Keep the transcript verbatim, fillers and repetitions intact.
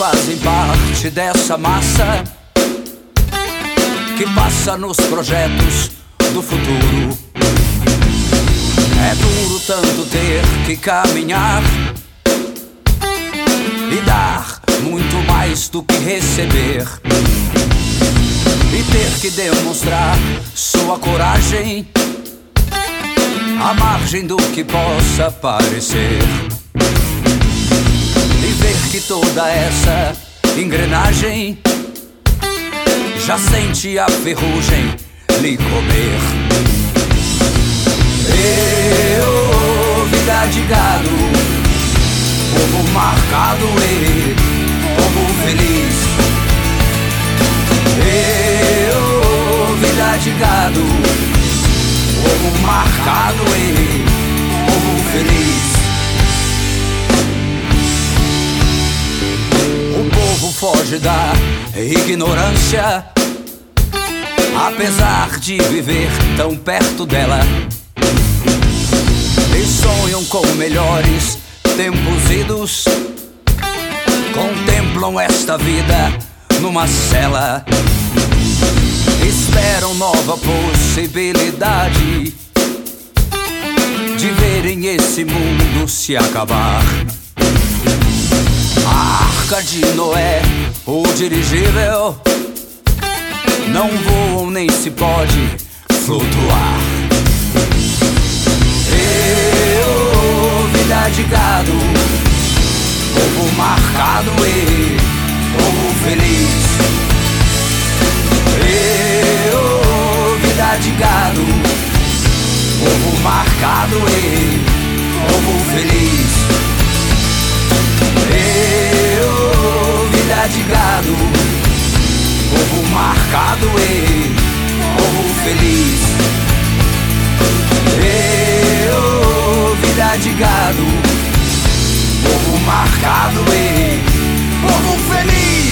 fazem parte dessa massa que passa nos projetos do futuro. É duro tanto ter que caminhar e dar muito mais do que receber, e ter que demonstrar sua coragem à margem do que possa parecer, e ver que toda essa engrenagem já sente a ferrugem lhe comer. Eu, vida de gado, povo marcado e povo feliz. Eu, vida de gado, povo marcado e povo feliz. O povo foge da ignorância, apesar de viver tão perto dela, e sonham com melhores tempos idos, contemplam esta vida numa cela, esperam nova possibilidade de verem esse mundo se acabar. A Arca de Noé, o dirigível, não voam nem se pode flutuar. Eu, vida de gado, povo marcado e povo feliz. Eu, vida de gado, povo marcado e povo feliz. Eu, vida de gado, povo marcado e povo feliz. Eu, vida de gado, povo marcado e povo feliz.